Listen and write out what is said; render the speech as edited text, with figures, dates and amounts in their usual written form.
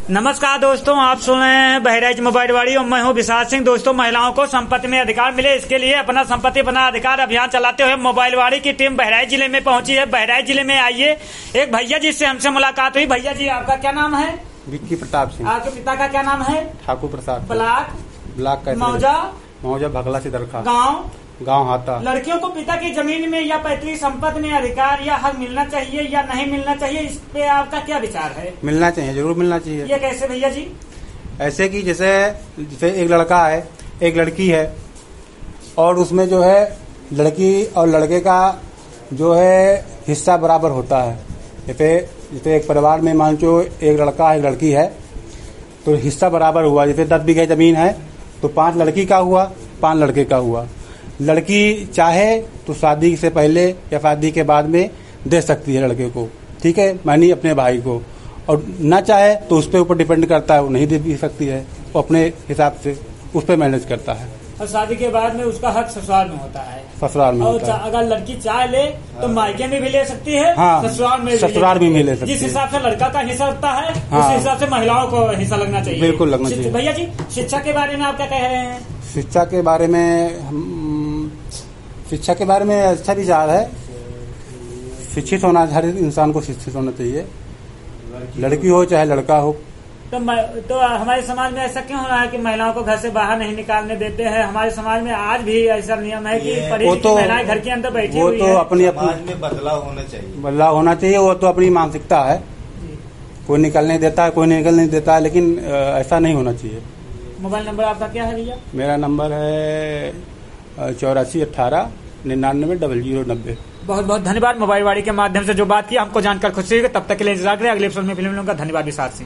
नमस्कार दोस्तों, आप सुन रहे हैं बहराइच मोबाइल वाड़ी और मैं हूं विशाल सिंह। दोस्तों, महिलाओं को संपत्ति में अधिकार मिले, इसके लिए अपना संपत्ति अपना अधिकार अभियान चलाते हुए मोबाइल वाड़ी की टीम बहराइच जिले में पहुंची है। बहराइच जिले में आइए, एक भैया जी से हमसे मुलाकात हुई। भैया जी, आपका क्या नाम है? विक्की प्रताप सिंह। आपके पिता का क्या नाम है? ठाकुर प्रसाद। ब्लॉक मौजा भगला से दरखा। गाँव हाता। लड़कियों को पिता की जमीन में या पैतृक संपत्ति में अधिकार या हक मिलना चाहिए या नहीं मिलना चाहिए, इस पे आपका क्या विचार है? मिलना चाहिए, जरूर मिलना चाहिए। ये कैसे भैया जी? ऐसे कि जैसे एक लड़का है, एक लड़की है, और उसमें जो है लड़की और लड़के का जो है हिस्सा बराबर होता है। जैसे एक परिवार में मान लो एक लड़का एक लड़की है तो हिस्सा बराबर हुआ। जैसे 10 बीघे जमीन है तो 5 लड़की का हुआ, 5 लड़के का हुआ। लड़की चाहे तो शादी से पहले या शादी के बाद में दे सकती है लड़के को, ठीक है, मानी अपने भाई को, और ना चाहे तो उस पे ऊपर डिपेंड करता है, वो नहीं दे भी सकती है, वो अपने हिसाब से उस पे मैनेज करता है। और शादी के बाद में उसका हक ससुराल में होता है। ससुराल में और होता है। अगर लड़की चाह ले तो मायके में भी ले सकती है, हाँ, ससुराल में भी ले सकती है। जिस हिसाब से लड़का का हिस्सा लगता है, हाँ, उस हिसाब से महिलाओं को हिस्सा लगना चाहिए। बिल्कुल लगना चाहिए। भैया जी, शिक्षा के बारे में आप क्या कह रहे हैं? शिक्षा के बारे में अच्छा विचार है। शिक्षित होना, हर इंसान को शिक्षित होना चाहिए, लड़की हो चाहे लड़का हो। तो हमारे समाज में ऐसा क्यों हो रहा है कि महिलाओं को घर से बाहर नहीं निकालने देते हैं? हमारे समाज में आज भी ऐसा नियम है कि महिलाएं घर के अंदर बैठी हुई है। वो तो अपनी में बदलाव होना चाहिए। वो तो अपनी मानसिकता है, कोई निकलने देता है, कोई निकलने देता है, लेकिन ऐसा नहीं होना चाहिए। मोबाइल नंबर आपका क्या है भैया? मेरा नंबर है 8418 99 0090। बहुत बहुत धन्यवाद। मोबाइल वाड़ी के माध्यम से जो बात की हमको जानकर खुशी हुई। तब तक के लिए इंतजार करें, अगले एपिसोड में फिल्म लूंगा। धन्यवाद विशाल सिंह।